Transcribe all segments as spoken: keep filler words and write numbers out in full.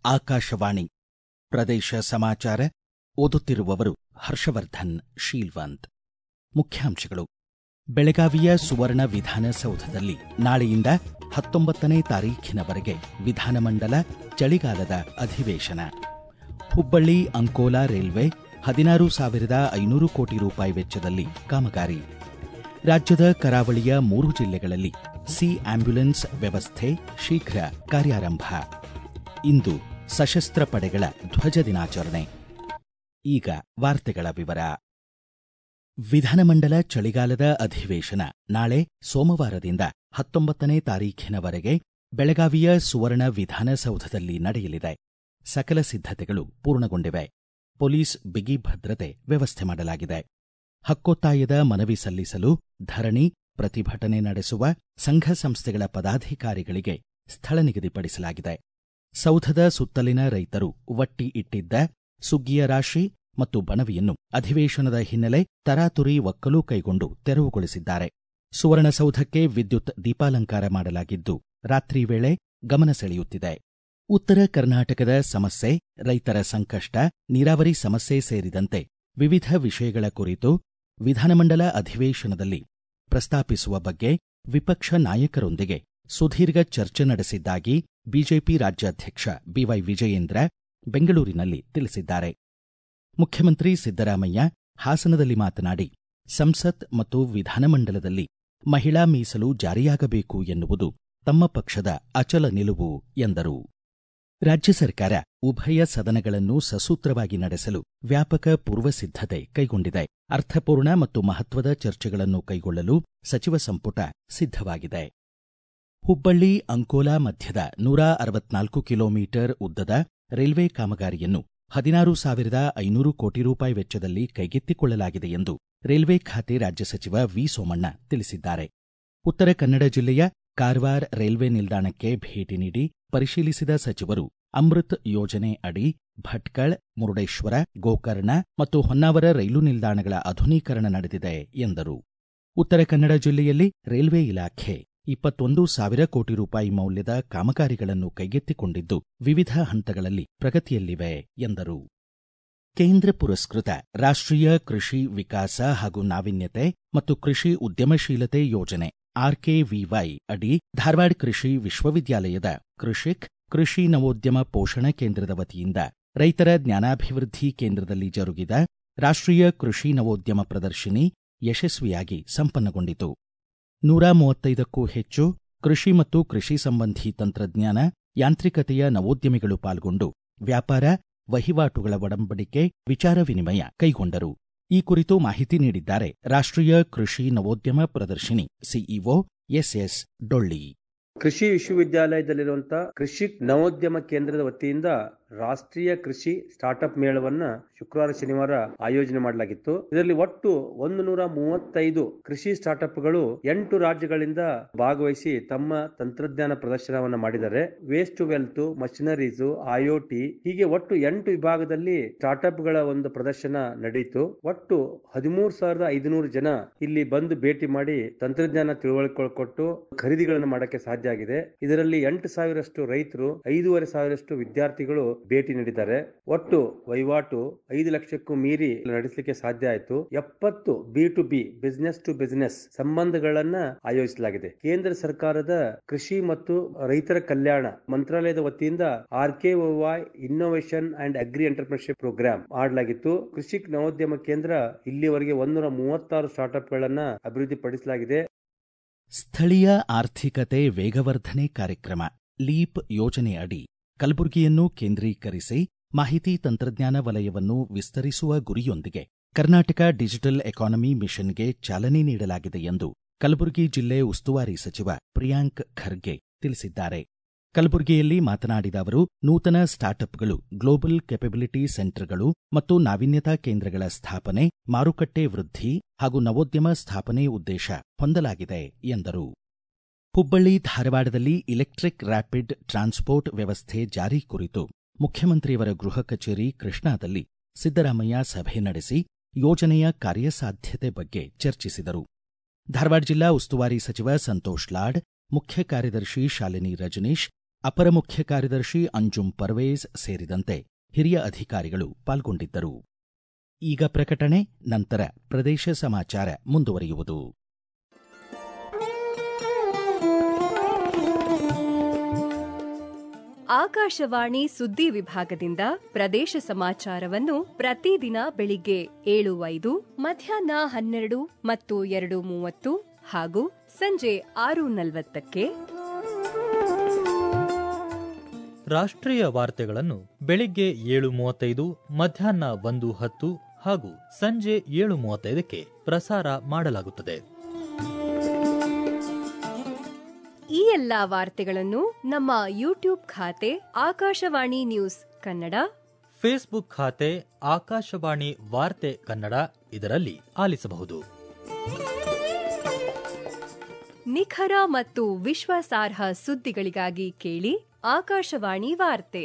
ಆಕಾಶವಾಣಿ ಪ್ರದೇಶ ಸಮಾಚಾರ ಓದುತ್ತಿರುವವರು ಹರ್ಷವರ್ಧನ್ ಶೀಲ್ವಂತ್. ಮುಖ್ಯಾಂಶಗಳು. ಬೆಳಗಾವಿಯ ಸುವರ್ಣ ವಿಧಾನಸೌಧದಲ್ಲಿ ನಾಳೆಯಿಂದ ಹತ್ತೊಂಬತ್ತನೇ ತಾರೀಖಿನವರೆಗೆ ವಿಧಾನಮಂಡಲ ಚಳಿಗಾಲದ ಅಧಿವೇಶನ. ಹುಬ್ಬಳ್ಳಿ ಅಂಕೋಲಾ ರೈಲ್ವೆ ಹದಿನಾರು ಸಾವಿರದ ಐನೂರು ಕೋಟಿ ರೂಪಾಯಿ ವೆಚ್ಚದಲ್ಲಿ ಕಾಮಗಾರಿ. ರಾಜ್ಯದ ಕರಾವಳಿಯ ಮೂರು ಜಿಲ್ಲೆಗಳಲ್ಲಿ ಸಿ ಆಂಬ್ಯುಲೆನ್ಸ್ ವ್ಯವಸ್ಥೆ ಶೀಘ್ರ ಕಾರ್ಯಾರಂಭ. ಇಂದು ಸಶಸ್ತ್ರ ಪಡೆಗಳ ಧ್ವಜ ದಿನಾಚರಣೆ. ಈಗ ವಾರ್ತೆಗಳ ವಿವರ. ವಿಧಾನಮಂಡಲ ಚಳಿಗಾಲದ ಅಧಿವೇಶನ ನಾಳೆ ಸೋಮವಾರದಿಂದ ಹತ್ತೊಂಬತ್ತನೇ ತಾರೀಖಿನವರೆಗೆ ಬೆಳಗಾವಿಯ ಸುವರ್ಣ ವಿಧಾನಸೌಧದಲ್ಲಿ ನಡೆಯಲಿದೆ. ಸಕಲ ಸಿದ್ಧತೆಗಳು ಪೂರ್ಣಗೊಂಡಿವೆ. ಪೊಲೀಸ್ ಬಿಗಿ ಭದ್ರತೆ ವ್ಯವಸ್ಥೆ ಮಾಡಲಾಗಿದೆ. ಹಕ್ಕೊತ್ತಾಯದ ಮನವಿ ಸಲ್ಲಿಸಲು ಧರಣಿ, ಪ್ರತಿಭಟನೆ ನಡೆಸುವ ಸಂಘ ಸಂಸ್ಥೆಗಳ ಪದಾಧಿಕಾರಿಗಳಿಗೆ ಸ್ಥಳ ನಿಗದಿಪಡಿಸಲಾಗಿದೆ. ಸೌಧದ ಸುತ್ತಲಿನ ರೈತರು ಒಟ್ಟಿ ಇಟ್ಟಿದ್ದ ಸುಗ್ಗಿಯ ರಾಶಿ ಮತ್ತು ಬಣವೆಯನ್ನು ಅಧಿವೇಶನದ ಹಿನ್ನೆಲೆ ತರಾತುರಿ ಒಕ್ಕಲು ಕೈಗೊಂಡು ತೆರವುಗೊಳಿಸಿದ್ದಾರೆ. ಸುವರ್ಣಸೌಧಕ್ಕೆ ವಿದ್ಯುತ್ ದೀಪಾಲಂಕಾರ ಮಾಡಲಾಗಿದ್ದು ರಾತ್ರಿ ವೇಳೆ ಗಮನ ಸೆಳೆಯುತ್ತಿದೆ. ಉತ್ತರ ಕರ್ನಾಟಕದ ಸಮಸ್ಯೆ, ರೈತರ ಸಂಕಷ್ಟ, ನೀರಾವರಿ ಸಮಸ್ಯೆ ಸೇರಿದಂತೆ ವಿವಿಧ ವಿಷಯಗಳ ಕುರಿತು ವಿಧಾನಮಂಡಲ ಅಧಿವೇಶನದಲ್ಲಿ ಪ್ರಸ್ತಾಪಿಸುವ ಬಗ್ಗೆ ವಿಪಕ್ಷ ನಾಯಕರೊಂದಿಗೆ ಸುದೀರ್ಘ ಚರ್ಚೆ ನಡೆಸಿದ್ದಾಗಿ ಬಿಜೆಪಿ ರಾಜ್ಯಾಧ್ಯಕ್ಷ ಬಿವೈ ವಿಜಯೇಂದ್ರ ಬೆಂಗಳೂರಿನಲ್ಲಿ ತಿಳಿಸಿದ್ದಾರೆ. ಮುಖ್ಯಮಂತ್ರಿ ಸಿದ್ದರಾಮಯ್ಯ ಹಾಸನದಲ್ಲಿ ಮಾತನಾಡಿ, ಸಂಸತ್ ಮತ್ತು ವಿಧಾನಮಂಡಲದಲ್ಲಿ ಮಹಿಳಾ ಮೀಸಲು ಜಾರಿಯಾಗಬೇಕು ಎನ್ನುವುದು ತಮ್ಮ ಪಕ್ಷದ ಅಚಲ ನಿಲುವು ಎಂದರು. ರಾಜ್ಯ ಸರ್ಕಾರ ಉಭಯ ಸದನಗಳನ್ನು ಸಸೂತ್ರವಾಗಿ ನಡೆಸಲು ವ್ಯಾಪಕ ಪೂರ್ವಸಿದ್ಧತೆ ಕೈಗೊಂಡಿದೆ. ಅರ್ಥಪೂರ್ಣ ಮತ್ತು ಮಹತ್ವದ ಚರ್ಚೆಗಳನ್ನು ಕೈಗೊಳ್ಳಲು ಸಚಿವ ಸಂಪುಟ ಸಿದ್ಧವಾಗಿದೆ. ಹುಬ್ಬಳ್ಳಿ ಅಂಕೋಲಾ ಮಧ್ಯದ ನೂರ ಅರವತ್ನಾಲ್ಕು ಕಿಲೋಮೀಟರ್ ಉದ್ದದ ರೈಲ್ವೆ ಕಾಮಗಾರಿಯನ್ನು ಹದಿನಾರು ಸಾವಿರದ ಐನೂರು ಕೋಟಿ ರೂಪಾಯಿ ವೆಚ್ಚದಲ್ಲಿ ಕೈಗೆತ್ತಿಕೊಳ್ಳಲಾಗಿದೆ ಎಂದು ರೈಲ್ವೆ ಖಾತೆ ರಾಜ್ಯ ಸಚಿವ ವಿ ಸೋಮಣ್ಣ ತಿಳಿಸಿದ್ದಾರೆ. ಉತ್ತರ ಕನ್ನಡ ಜಿಲ್ಲೆಯ ಕಾರವಾರ ರೈಲ್ವೆ ನಿಲ್ದಾಣಕ್ಕೆ ಭೇಟಿ ನೀಡಿ ಪರಿಶೀಲಿಸಿದ ಸಚಿವರು ಅಮೃತ್ ಯೋಜನೆ ಅಡಿ ಭಟ್ಕಳ, ಮುರುಡೇಶ್ವರ, ಗೋಕರ್ಣ ಮತ್ತು ಹೊನ್ನಾವರ ರೈಲು ನಿಲ್ದಾಣಗಳ ಆಧುನೀಕರಣ ನಡೆದಿದೆ ಎಂದರು. ಉತ್ತರ ಕನ್ನಡ ಜಿಲ್ಲೆಯಲ್ಲಿ ರೈಲ್ವೆ ಇಲಾಖೆ ಇಪ್ಪತ್ತೊಂದು ಸಾವಿರ ಕೋಟಿ ರೂಪಾಯಿ ಮೌಲ್ಯದ ಕಾಮಗಾರಿಗಳನ್ನು ಕೈಗೆತ್ತಿಕೊಂಡಿದ್ದು ವಿವಿಧ ಹಂತಗಳಲ್ಲಿ ಪ್ರಗತಿಯಲ್ಲಿವೆ ಎಂದರು. ಕೇಂದ್ರ ಪುರಸ್ಕೃತ ರಾಷ್ಟ್ರೀಯ ಕೃಷಿ ವಿಕಾಸ ಹಾಗೂ ನಾವೀನ್ಯತೆ ಮತ್ತು ಕೃಷಿ ಉದ್ಯಮಶೀಲತೆ ಯೋಜನೆ ಆರ್ಕೆವಿವೈ ಅಡಿ ಧಾರವಾಡ ಕೃಷಿ ವಿಶ್ವವಿದ್ಯಾಲಯದ ಕೃಷಿಕ್ ಕೃಷಿ ನವೋದ್ಯಮ ಪೋಷಣ ಕೇಂದ್ರದ ವತಿಯಿಂದ ರೈತರ ಜ್ಞಾನಾಭಿವೃದ್ಧಿ ಕೇಂದ್ರದಲ್ಲಿ ಜರುಗಿದ ರಾಷ್ಟ್ರೀಯ ಕೃಷಿ ನವೋದ್ಯಮ ಪ್ರದರ್ಶಿನಿ ಯಶಸ್ವಿಯಾಗಿ ಸಂಪನ್ನಗೊಂಡಿತು. ನೂರ ಮೂವತ್ತೈದಕ್ಕೂ ಹೆಚ್ಚು ಕೃಷಿ ಮತ್ತು ಕೃಷಿ ಸಂಬಂಧಿ ತಂತ್ರಜ್ಞಾನ, ಯಾಂತ್ರಿಕತೆಯ ನವೋದ್ಯಮಿಗಳು ಪಾಲ್ಗೊಂಡು ವ್ಯಾಪಾರ, ವಹಿವಾಟುಗಳ ಒಡಂಬಡಿಕೆ, ವಿಚಾರ ವಿನಿಮಯ ಕೈಗೊಂಡರು. ಈ ಕುರಿತು ಮಾಹಿತಿ ನೀಡಿದ್ದಾರೆ ರಾಷ್ಟ್ರೀಯ ಕೃಷಿ ನವೋದ್ಯಮ ಪ್ರದರ್ಶಿನಿ ಸಿಇಒ ಎಸ್ಎಸ್ ಡೊಳ್ಳಿ. ಕೃಷಿ ವಿಶ್ವವಿದ್ಯಾಲಯದಲ್ಲಿರುವಂತಹ ಕೃಷಿ ನವೋದ್ಯಮ ಕೇಂದ್ರದ ವತಿಯಿಂದ ರಾಷ್ಟ್ರೀಯ ಕೃಷಿ ಸ್ಟಾರ್ಟ್ಅಪ್ ಮೇಳವನ್ನ ಶುಕ್ರವಾರ ಶನಿವಾರ ಆಯೋಜನೆ ಮಾಡಲಾಗಿತ್ತು. ಇದರಲ್ಲಿ ಒಟ್ಟು ಒಂದು ನೂರ ಮೂವತ್ತೈದು ಕೃಷಿ ಸ್ಟಾರ್ಟ್ಅಪ್ಗಳು ಎಂಟು ರಾಜ್ಯಗಳಿಂದ ಭಾಗವಹಿಸಿ ತಮ್ಮ ತಂತ್ರಜ್ಞಾನ ಪ್ರದರ್ಶನವನ್ನ ಮಾಡಿದ್ದಾರೆ. Waste to wealth, machineries, IOT ಹೀಗೆ ಒಟ್ಟು ಎಂಟು ವಿಭಾಗದಲ್ಲಿ ಸ್ಟಾರ್ಟ್ಅಪ್ಗಳ ಒಂದು ಪ್ರದರ್ಶನ ನಡೆಯಿತು. ಒಟ್ಟು ಹದಿಮೂರು ಸಾವಿರದ ಐದುನೂರು ಜನ ಇಲ್ಲಿ ಬಂದು ಭೇಟಿ ಮಾಡಿ ತಂತ್ರಜ್ಞಾನ ತಿಳುವಳಿಕೆ ಕೊಟ್ಟು ಖರೀದಿಗಳನ್ನು ಮಾಡಕ್ಕೆ ಸಾಧ್ಯ ಆಗಿದೆ. ಇದರಲ್ಲಿ ಎಂಟು ಸಾವಿರಷ್ಟು ರೈತರು, ಐದೂವರೆ ಸಾವಿರಷ್ಟು ವಿದ್ಯಾರ್ಥಿಗಳು ಭೇಟಿ ನೀಡಿದ್ದಾರೆ. ಒಟ್ಟು ವಹಿವಾಟು ಐದು ಲಕ್ಷಕ್ಕೂ ಮೀರಿ ನಡೆಸಲಿಕ್ಕೆ ಸಾಧ್ಯ ಆಯಿತು. ಎಪ್ಪತ್ತು B to B business to business ಸಂಬಂಧಗಳನ್ನ ಆಯೋಜಿಸಲಾಗಿದೆ. ಕೇಂದ್ರ ಸರ್ಕಾರದ ಕೃಷಿ ಮತ್ತು ರೈತರ ಕಲ್ಯಾಣ ಮಂತ್ರಾಲಯದ ವತಿಯಿಂದ RKVY innovation and agri entrepreneurship program ಮಾಡಲಾಗಿತ್ತು. ಕೃಷಿ ನವೋದ್ಯಮ ಕೇಂದ್ರ ಇಲ್ಲಿವರೆಗೆ ಒಂದೂರ ಮೂವತ್ತಾರು ಸ್ಟಾರ್ಟ್ಅಪ್ ಗಳನ್ನ ಅಭಿವೃದ್ಧಿಪಡಿಸಲಾಗಿದೆ. ಸ್ಥಳೀಯ ಆರ್ಥಿಕತೆ ವೇಗವರ್ಧನೆ ಕಾರ್ಯಕ್ರಮ ಲೀಪ್ ಯೋಜನೆ ಅಡಿ ಕಲಬುರಗಿಯನ್ನು ಕೇಂದ್ರೀಕರಿಸಿ ಮಾಹಿತಿ ತಂತ್ರಜ್ಞಾನ ವಲಯವನ್ನು ವಿಸ್ತರಿಸುವ ಗುರಿಯೊಂದಿಗೆ ಕರ್ನಾಟಕ ಡಿಜಿಟಲ್ ಎಕಾನಮಿ ಮಿಷನ್ಗೆ ಚಾಲನೆ ನೀಡಲಾಗಿದೆ ಎಂದು ಕಲಬುರಗಿ ಜಿಲ್ಲೆ ಉಸ್ತುವಾರಿ ಸಚಿವ ಪ್ರಿಯಾಂಕ್ ಖರ್ಗೆ ತಿಳಿಸಿದ್ದಾರೆ. ಕಲಬುರಗಿಯಲ್ಲಿ ಮಾತನಾಡಿದ ಅವರು, ನೂತನ ಸ್ಟಾರ್ಟ್ಅಪ್ಗಳು ಗ್ಲೋಬಲ್ ಕೆಪಬಿಲಿಟಿ ಸೆಂಟರ್ಗಳು ಮತ್ತು ನಾವೀನ್ಯತಾ ಕೇಂದ್ರಗಳ ಸ್ಥಾಪನೆ, ಮಾರುಕಟ್ಟೆ ವೃದ್ಧಿ ಹಾಗೂ ನವೋದ್ಯಮ ಸ್ಥಾಪನೆ ಉದ್ದೇಶ ಹೊಂದಲಾಗಿದೆ ಎಂದರು. ಹುಬ್ಬಳ್ಳಿ ಧಾರವಾಡದಲ್ಲಿ ಇಲೆಕ್ಟ್ರಿಕ್ ರ್ಯಾಪಿಡ್ ಟ್ರಾನ್ಸ್ಪೋರ್ಟ್ ವ್ಯವಸ್ಥೆ ಜಾರಿ ಕುರಿತು ಮುಖ್ಯಮಂತ್ರಿಯವರ ಗೃಹ ಕಚೇರಿ ಕೃಷ್ಣಾದಲ್ಲಿ ಸಿದ್ದರಾಮಯ್ಯ ಸಭೆ ನಡೆಸಿ ಯೋಜನೆಯ ಕಾರ್ಯಸಾಧ್ಯತೆ ಬಗ್ಗೆ ಚರ್ಚಿಸಿದರು. ಧಾರವಾಡ ಜಿಲ್ಲಾ ಉಸ್ತುವಾರಿ ಸಚಿವ ಸಂತೋಷ್ ಲಾಡ್, ಮುಖ್ಯ ಕಾರ್ಯದರ್ಶಿ ಶಾಲಿನಿ ರಜನೀಶ್, ಅಪರ ಮುಖ್ಯ ಕಾರ್ಯದರ್ಶಿ ಅಂಜುಮ್ ಪರ್ವೇಜ್ ಸೇರಿದಂತೆ ಹಿರಿಯ ಅಧಿಕಾರಿಗಳು ಪಾಲ್ಗೊಂಡಿದ್ದರು. ಈಗ ಪ್ರಕಟಣೆ, ನಂತರ ಪ್ರದೇಶ ಸಮಾಚಾರ ಮುಂದುವರಿಯುವುದು. ಆಕಾಶವಾಣಿ ಸುದ್ದಿ ವಿಭಾಗದಿಂದ ಪ್ರದೇಶ ಸಮಾಚಾರವನ್ನು ಪ್ರತಿದಿನ ಬೆಳಿಗ್ಗೆ ಏಳು ಐದು, ಮಧ್ಯಾಹ್ನ ಹನ್ನೆರಡು ಮತ್ತು ಎರಡು ಮೂವತ್ತು ಹಾಗೂ ಸಂಜೆ ಆರು ನಲವತ್ತಕ್ಕೆ, ರಾಷ್ಟ್ರೀಯ ವಾರ್ತೆಗಳನ್ನು ಬೆಳಿಗ್ಗೆ ಏಳು ಮೂವತ್ತೈದು, ಮಧ್ಯಾಹ್ನ ಒಂದು ಹತ್ತು ಹಾಗೂ ಸಂಜೆ ಏಳು ಮೂವತ್ತೈದಕ್ಕೆ ಪ್ರಸಾರ ಮಾಡಲಾಗುತ್ತದೆ. ಈ ಎಲ್ಲಾ ವಾರ್ತೆಗಳನ್ನು ನಮ್ಮ ಯೂಟ್ಯೂಬ್ ಖಾತೆ ಆಕಾಶವಾಣಿ ನ್ಯೂಸ್ ಕನ್ನಡ, ಫೇಸ್ಬುಕ್ ಖಾತೆ ಆಕಾಶವಾಣಿ ವಾರ್ತೆ ಕನ್ನಡ ಇದರಲ್ಲಿ ಆಲಿಸಬಹುದು. ನಿಖರ ಮತ್ತು ವಿಶ್ವಾಸಾರ್ಹ ಸುದ್ದಿಗಳಿಗಾಗಿ ಕೇಳಿ ಆಕಾಶವಾಣಿ ವಾರ್ತೆ.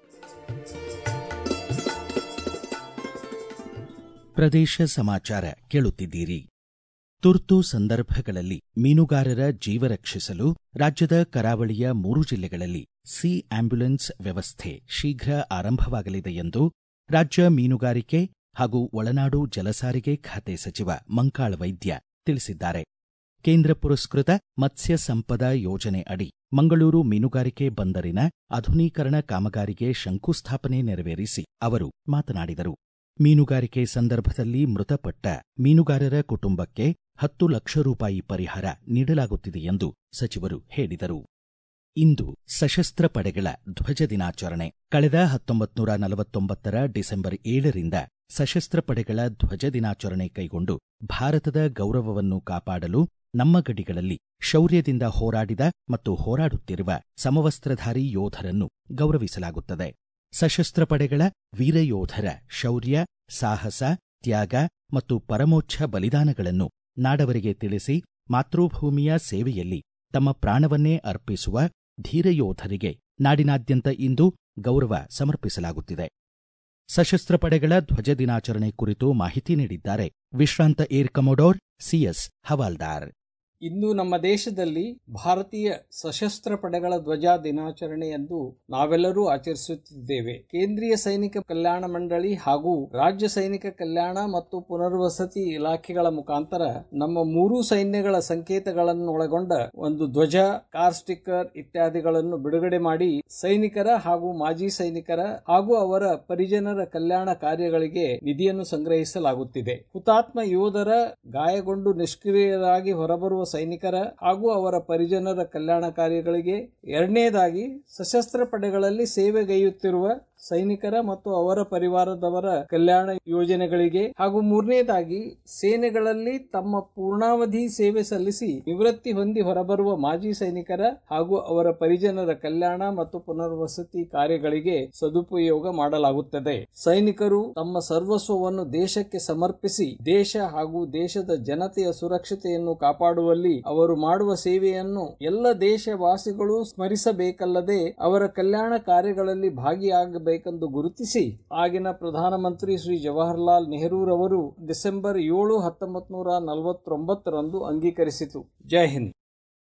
ಪ್ರದೇಶ ಸಮಾಚಾರ ಕೇಳುತ್ತಿದ್ದೀರಿ. ತುರ್ತು ಸಂದರ್ಭಗಳಲ್ಲಿ ಮೀನುಗಾರರ ಜೀವ ರಕ್ಷಿಸಲು ರಾಜ್ಯದ ಕರಾವಳಿಯ ಮೂರು ಜಿಲ್ಲೆಗಳಲ್ಲಿ ಸಿ ಆಂಬ್ಯುಲೆನ್ಸ್ ವ್ಯವಸ್ಥೆ ಶೀಘ್ರ ಆರಂಭವಾಗಲಿದೆ ಎಂದು ರಾಜ್ಯ ಮೀನುಗಾರಿಕೆ ಹಾಗೂ ಒಳನಾಡು ಜಲಸಾರಿಗೆ ಖಾತೆ ಸಚಿವ ಮಂಕಾಳ ವೈದ್ಯ ತಿಳಿಸಿದ್ದಾರೆ. ಕೇಂದ್ರ ಪುರಸ್ಕೃತ ಮತ್ಸ್ಯ ಸಂಪದ ಯೋಜನೆ ಅಡಿ ಮಂಗಳೂರು ಮೀನುಗಾರಿಕೆ ಬಂದರಿನ ಆಧುನೀಕರಣ ಕಾಮಗಾರಿಗೆ ಶಂಕುಸ್ಥಾಪನೆ ನೆರವೇರಿಸಿ ಅವರು ಮಾತನಾಡಿದರು. ಮೀನುಗಾರಿಕೆ ಸಂದರ್ಭದಲ್ಲಿ ಮೃತಪಟ್ಟ ಮೀನುಗಾರರ ಕುಟುಂಬಕ್ಕೆ ಹತ್ತು ಲಕ್ಷ ರೂಪಾಯಿ ಪರಿಹಾರ ನೀಡಲಾಗುತ್ತಿದೆ ಎಂದು ಸಚಿವರು ಹೇಳಿದರು. ಇಂದು ಸಶಸ್ತ್ರ ಪಡೆಗಳ ಧ್ವಜ ದಿನಾಚರಣೆ. ಕಳೆದ ಹತ್ತೊಂಬತ್ತು ನೂರ ನಲವತ್ತೊಂಬತ್ತರ ಡಿಸೆಂಬರ್ ಏಳರಿಂದ ಸಶಸ್ತ್ರ ಪಡೆಗಳ ಧ್ವಜ ದಿನಾಚರಣೆ ಕೈಗೊಂಡು ಭಾರತದ ಗೌರವವನ್ನು ಕಾಪಾಡಲು ನಮ್ಮ ಗಡಿಗಳಲ್ಲಿ ಶೌರ್ಯದಿಂದ ಹೋರಾಡಿದ ಮತ್ತು ಹೋರಾಡುತ್ತಿರುವ ಸಮವಸ್ತ್ರಧಾರಿ ಯೋಧರನ್ನು ಗೌರವಿಸಲಾಗುತ್ತದೆ. ಸಶಸ್ತ್ರ ಪಡೆಗಳ ವೀರಯೋಧರ ಶೌರ್ಯ, ಸಾಹಸ, ತ್ಯಾಗ ಮತ್ತು ಪರಮೋಚ್ಛ ಬಲಿದಾನಗಳನ್ನು ನಾಡವರಿಗೆ ತಿಳಿಸಿ ಮಾತೃಭೂಮಿಯ ಸೇವೆಯಲ್ಲಿ ತಮ್ಮ ಪ್ರಾಣವನ್ನೇ ಅರ್ಪಿಸುವ ಧೀರಯೋಧರಿಗೆ ನಾಡಿನಾದ್ಯಂತ ಇಂದು ಗೌರವ ಸಮರ್ಪಿಸಲಾಗುತ್ತಿದೆ. ಸಶಸ್ತ್ರ ಪಡೆಗಳ ಧ್ವಜ ದಿನಾಚರಣೆ ಕುರಿತು ಮಾಹಿತಿ ನೀಡಿದ್ದಾರೆ ವಿಶ್ರಾಂತ ಏರ್ ಕಮೋಡೋರ್ ಸಿಎಸ್ ಹವಾಲ್ದಾರ್. ಇಂದು ನಮ್ಮ ದೇಶದಲ್ಲಿ ಭಾರತೀಯ ಸಶಸ್ತ್ರ ಪಡೆಗಳ ಧ್ವಜ ದಿನಾಚರಣೆಯಂದು ನಾವೆಲ್ಲರೂ ಆಚರಿಸುತ್ತಿದ್ದೇವೆ. ಕೇಂದ್ರೀಯ ಸೈನಿಕ ಕಲ್ಯಾಣ ಮಂಡಳಿ ಹಾಗೂ ರಾಜ್ಯ ಸೈನಿಕ ಕಲ್ಯಾಣ ಮತ್ತು ಪುನರ್ವಸತಿ ಇಲಾಖೆಗಳ ಮುಖಾಂತರ ನಮ್ಮ ಮೂರೂ ಸೈನ್ಯಗಳ ಸಂಕೇತಗಳನ್ನು ಒಳಗೊಂಡ ಒಂದು ಧ್ವಜ, ಕಾರ್ ಸ್ಟಿಕ್ಕರ್ ಇತ್ಯಾದಿಗಳನ್ನು ಬಿಡುಗಡೆ ಮಾಡಿ ಸೈನಿಕರ ಹಾಗೂ ಮಾಜಿ ಸೈನಿಕರ ಹಾಗೂ ಅವರ ಪರಿಜನರ ಕಲ್ಯಾಣ ಕಾರ್ಯಗಳಿಗೆ ನಿಧಿಯನ್ನು ಸಂಗ್ರಹಿಸಲಾಗುತ್ತಿದೆ. ಹುತಾತ್ಮ ಯೋಧರ, ಗಾಯಗೊಂಡು ನಿಷ್ಕ್ರಿಯರಾಗಿ ಹೊರಬರುವ ಸೈನಿಕರ ಹಾಗೂ ಅವರ ಪರಿಜನರ ಕಲ್ಯಾಣ ಕಾರ್ಯಗಳಿಗೆ, ಎರಡನೇದಾಗಿ ಸಶಸ್ತ್ರ ಪಡೆಗಳಲ್ಲಿ ಸೇವೆಗೈಯುತ್ತಿರುವ ಸೈನಿಕರ ಮತ್ತು ಅವರ ಪರಿವಾರದವರ ಕಲ್ಯಾಣ ಯೋಜನೆಗಳಿಗೆ, ಹಾಗೂ ಮೂರನೇದಾಗಿ ಸೇನೆಗಳಲ್ಲಿ ತಮ್ಮ ಪೂರ್ಣಾವಧಿ ಸೇವೆ ಸಲ್ಲಿಸಿ ನಿವೃತ್ತಿ ಹೊಂದಿ ಹೊರಬರುವ ಮಾಜಿ ಸೈನಿಕರ ಹಾಗೂ ಅವರ ಪರಿಜನರ ಕಲ್ಯಾಣ ಮತ್ತು ಪುನರ್ವಸತಿ ಕಾರ್ಯಗಳಿಗೆ ಸದುಪಯೋಗ ಮಾಡಲಾಗುತ್ತದೆ. ಸೈನಿಕರು ತಮ್ಮ ಸರ್ವಸ್ವವನ್ನು ದೇಶಕ್ಕೆ ಸಮರ್ಪಿಸಿ ದೇಶ ಹಾಗೂ ದೇಶದ ಜನತೆಯ ಸುರಕ್ಷತೆಯನ್ನು ಕಾಪಾಡುವಲ್ಲಿ ಅವರು ಮಾಡುವ ಸೇವೆಯನ್ನು ಎಲ್ಲ ದೇಶವಾಸಿಗಳು ಸ್ಮರಿಸಬೇಕಲ್ಲದೆ ಅವರ ಕಲ್ಯಾಣ ಕಾರ್ಯಗಳಲ್ಲಿ ಭಾಗಿಯಾಗಬೇಕು ಬೇಕೆಂದು ಗುರುತಿಸಿ ಆಗಿನ ಪ್ರಧಾನಮಂತ್ರಿ ಶ್ರೀ ಜವಾಹರಲಾಲ್ ನೆಹರೂರವರು ಡಿಸೆಂಬರ್ ಏಳು ಹತ್ತೊಂಬತ್ತು ನೂರ ನಲವತ್ತೊಂಬತ್ತರಂದು ಅಂಗೀಕರಿಸಿತು. ಜೈ ಹಿಂದ್.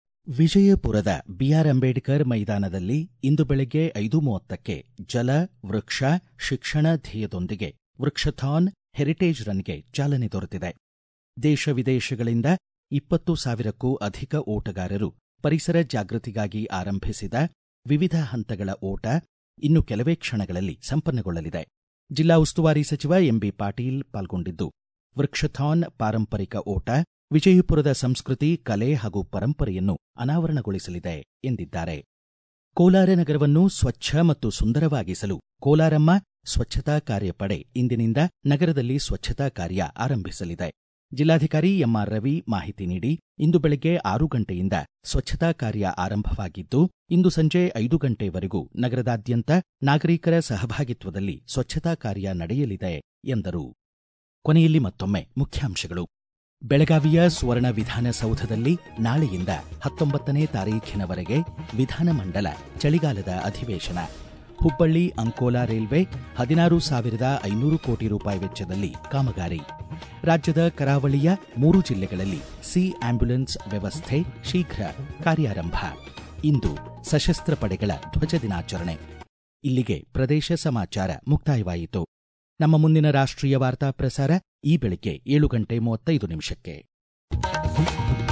ವಿಜಯಪುರದ ಬಿಆರ್ ಅಂಬೇಡ್ಕರ್ ಮೈದಾನದಲ್ಲಿ ಇಂದು ಬೆಳಗ್ಗೆ ಐದು ಮೂವತ್ತಕ್ಕೆ ಜಲ, ವೃಕ್ಷ, ಶಿಕ್ಷಣ ಧ್ಯೇಯದೊಂದಿಗೆ ವೃಕ್ಷಥಾನ್ ಹೆರಿಟೇಜ್ ರನ್ಗೆ ಚಾಲನೆ ದೊರೆತಿದೆ. ದೇಶ ವಿದೇಶಗಳಿಂದ ಇಪ್ಪತ್ತು ಸಾವಿರಕ್ಕೂ ಅಧಿಕ ಓಟಗಾರರು ಪರಿಸರ ಜಾಗೃತಿಗಾಗಿ ಆರಂಭಿಸಿದ ವಿವಿಧ ಹಂತಗಳ ಓಟ ಇನ್ನು ಕೆಲವೇ ಕ್ಷಣಗಳಲ್ಲಿ ಸಂಪನ್ನಗೊಳ್ಳಲಿದೆ. ಜಿಲ್ಲಾ ಉಸ್ತುವಾರಿ ಸಚಿವ ಎಂಬಿ ಪಾಟೀಲ್ ಪಾಲ್ಗೊಂಡಿದ್ದು ವೃಕ್ಷಥಾನ್ ಪಾರಂಪರಿಕ ಓಟ ವಿಜಯಪುರದ ಸಂಸ್ಕೃತಿ, ಕಲೆ ಹಾಗೂ ಪರಂಪರೆಯನ್ನು ಅನಾವರಣಗೊಳಿಸಲಿದೆ ಎಂದಿದ್ದಾರೆ. ಕೋಲಾರ ನಗರವನ್ನು ಸ್ವಚ್ಛ ಮತ್ತು ಸುಂದರವಾಗಿಸಲು ಕೋಲಾರಮ್ಮ ಸ್ವಚ್ಛತಾ ಕಾರ್ಯಪಡೆ ಇಂದಿನಿಂದ ನಗರದಲ್ಲಿ ಸ್ವಚ್ಛತಾ ಕಾರ್ಯ ಆರಂಭಿಸಲಿದೆ. ಜಿಲ್ಲಾಧಿಕಾರಿ ಎಂಆರ್ ರವಿ ಮಾಹಿತಿ ನೀಡಿ, ಇಂದು ಬೆಳಗ್ಗೆ ಆರು ಗಂಟೆಯಿಂದ ಸ್ವಚ್ಛತಾ ಕಾರ್ಯ ಆರಂಭವಾಗಿದ್ದು ಇಂದು ಸಂಜೆ ಐದು ಗಂಟೆವರೆಗೂ ನಗರದಾದ್ಯಂತ ನಾಗರಿಕರ ಸಹಭಾಗಿತ್ವದಲ್ಲಿ ಸ್ವಚ್ಛತಾ ಕಾರ್ಯ ನಡೆಯಲಿದೆ ಎಂದರು. ಕೊನೆಯಲ್ಲಿ ಮತ್ತೊಮ್ಮೆ ಮುಖ್ಯಾಂಶಗಳು. ಬೆಳಗಾವಿಯ ಸುವರ್ಣ ವಿಧಾನಸೌಧದಲ್ಲಿ ನಾಳೆಯಿಂದ ಹತ್ತೊಂಬತ್ತನೇ ತಾರೀಖಿನವರೆಗೆ ವಿಧಾನಮಂಡಲ ಚಳಿಗಾಲದ ಅಧಿವೇಶನ. ಹುಬ್ಬಳ್ಳಿ ಅಂಕೋಲಾ ರೈಲ್ವೆ ಹದಿನಾರು ಸಾವಿರದ ಐನೂರು ಕೋಟಿ ರೂಪಾಯಿ ವೆಚ್ಚದಲ್ಲಿ ಕಾಮಗಾರಿ. ರಾಜ್ಯದ ಕರಾವಳಿಯ ಮೂರು ಜಿಲ್ಲೆಗಳಲ್ಲಿ ಸಿ ಆಂಬ್ಯುಲೆನ್ಸ್ ವ್ಯವಸ್ಥೆ ಶೀಘ್ರ ಕಾರ್ಯಾರಂಭ. ಇಂದು ಸಶಸ್ತ್ರ ಪಡೆಗಳ ಧ್ವಜ ದಿನಾಚರಣೆ. ಇಲ್ಲಿಗೆ ಪ್ರದೇಶ ಸಮಾಚಾರ ಮುಕ್ತಾಯವಾಯಿತು. ನಮ್ಮ ಮುಂದಿನ ರಾಷ್ಟ್ರೀಯ ವಾರ್ತಾ ಪ್ರಸಾರ ಈ ಬೆಳಿಗ್ಗೆ ಏಳು ಗಂಟೆ ಮೂವತ್ತೈದು ನಿಮಿಷಕ್ಕೆ.